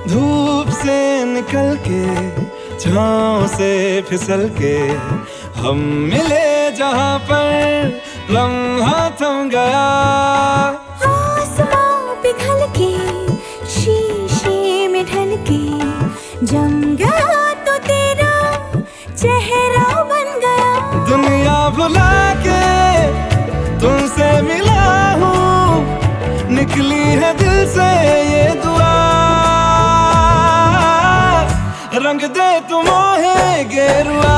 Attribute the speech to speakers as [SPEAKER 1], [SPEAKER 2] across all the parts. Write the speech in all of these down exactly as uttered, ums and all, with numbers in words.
[SPEAKER 1] धूप से निकल के छाँव से फिसल के हम मिले जहाँ पर लम्हा थम गया।
[SPEAKER 2] आसमां पिघल के शीशे में ढल के जम गया तो तेरा चेहरा बन गया।
[SPEAKER 1] दुनिया भुला के तुमसे मिला हूँ, निकली है दिल से ये दुआ। रंग दे तू मोहे गेरुआ,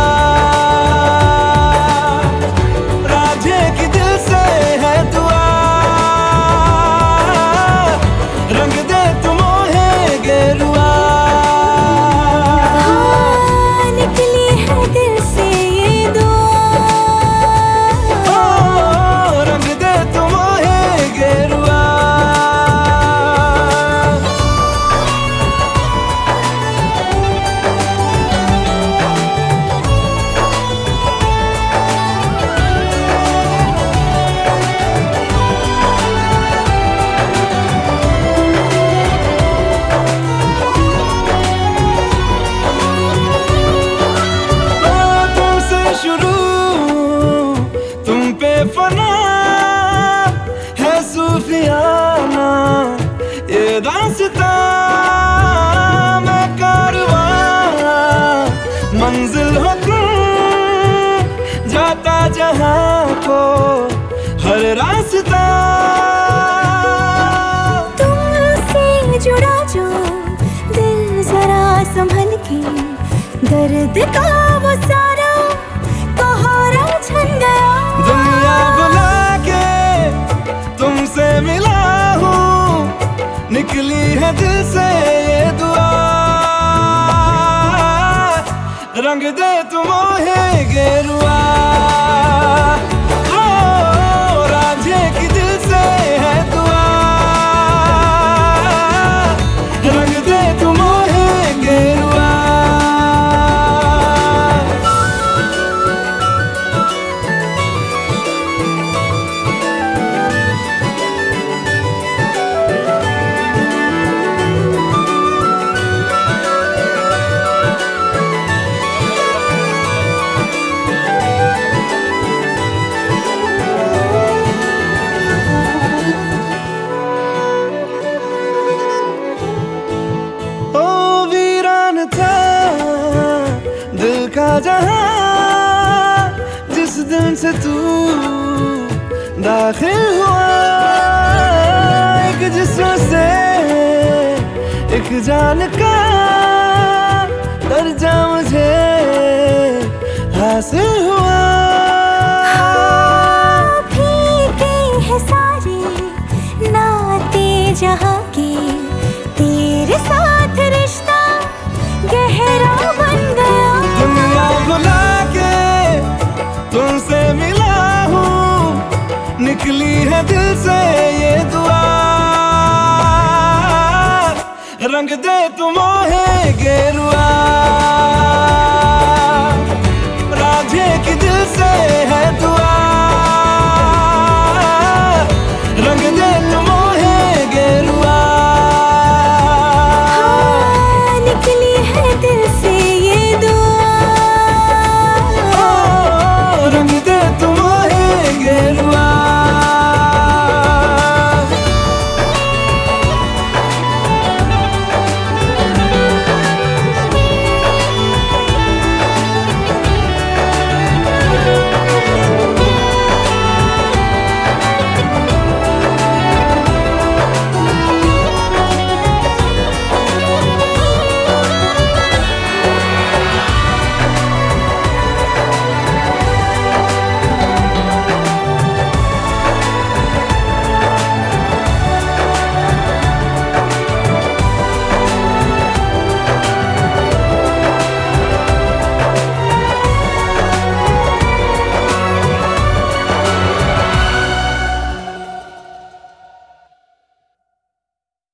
[SPEAKER 1] राधे की दिल से है दुआ। रंग दे तू मोहे गेरुआ,
[SPEAKER 2] हाँ, निकली है दिल से ये दुआ।
[SPEAKER 1] ओ, रंग दे तू मोहे गेरुआ। फना है सूफियाना ये दास्तां, मैं कारवां मंजिल हो तुम, जाता जहां को हर रास्ता।
[SPEAKER 2] तुमसे जुड़ा जो दिल जरा संभल के, दर्द का वो सारा कोहरा छन गया।
[SPEAKER 1] दुनिया बुला के तुमसे मिला हूँ, निकली है दिल से ये दुआ। रंग दे तू मोहे गेरुआ, ओ, राधे की दिल से है दुआ। रंग दे तू मोहे गेरुआ। का जहां जिस दिन से तू दाखिल हुआ, एक जिस्म से एक जान का दर्जा मुझे हासिल हुआ।
[SPEAKER 2] हाँ, फीके हैं सारे नाते जहाँ के, तेरे साथ रिश्ता गहरा बन गया।
[SPEAKER 1] दुनिया भुला के तुमसे मिला हूँ, निकली है दिल से ये दुआ। रंग दे तू मोहे गेरुआ।